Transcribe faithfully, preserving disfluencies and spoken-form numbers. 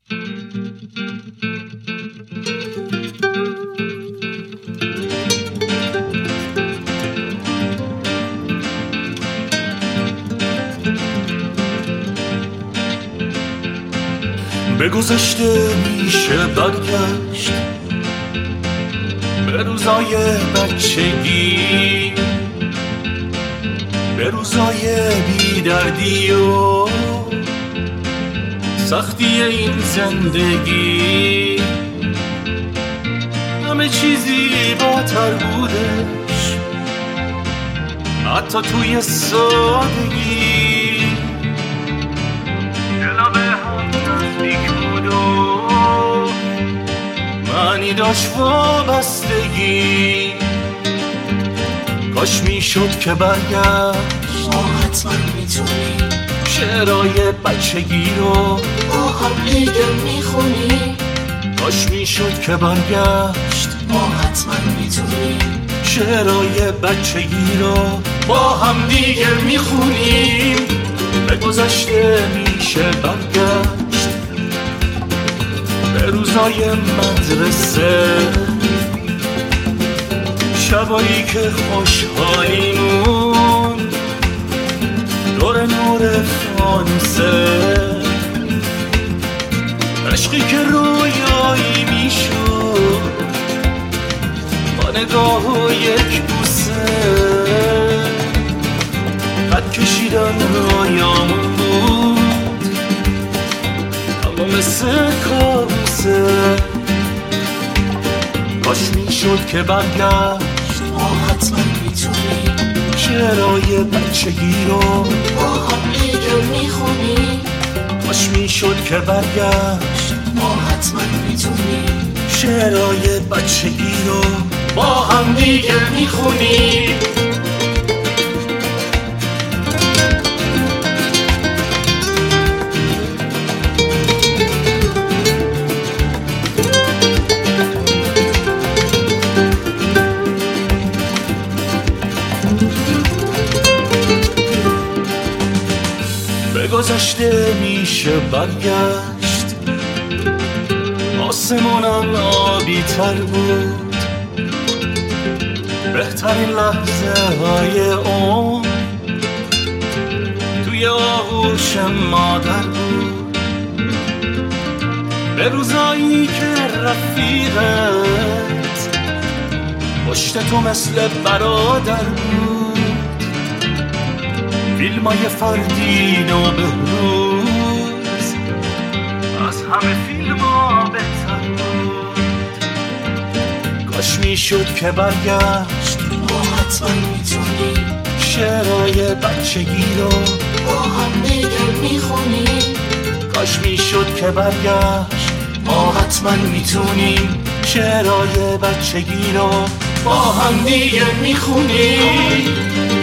به گذشته میشه برگشت، به روزای بچگی، به روزای بیدردی و سختی این زندگی. همه چیزی زیباتر بودش، حتی توی سادگی. دلا به هم نزدیک بود و معنی داشت وابستگی. کاش میشد که برگشت، ما حتما میتونیم شعرهای بچگی رو با هم دیگه میخونیم. کاش میشد که برگشت، ما حتما میتونیم شعرهای بچگی رو با هم دیگه میخونیم. به گذشته میشه برگشت، به روزای مدرسه، شبایی که خوشحالیمون دور نور فانوسه، عشقی که رویایی میشد با نگاه و یک بوسه. خط کشیدن رویامون بود اما مثل کابوسه. کاش میشد که برگشت، ما حتما میتونیم شعرهای بچگی رو با هم دیگه میخونیم. کاش میشد که برگشت، ما حتما میتونیم شعرهای بچگی رو با هم دیگه میخونیم. به گذشته میشه برگشت، آسمونم آبی تر بود، بهترین لحظه های اون توی آغوش مادر بود. به روزایی که رفیقت پشت تو مثل برادر بود، فیلمای فردین و بهروز از همه فیلم ها بهتر بود. کاش میشد که برگشت، ما حتما میتونیم شعرهای بچگی رو با هم دیگه میخونیم. کاش میشد که برگشت، ما حتما میتونیم شعرهای بچگی رو با هم دیگه میخونیم.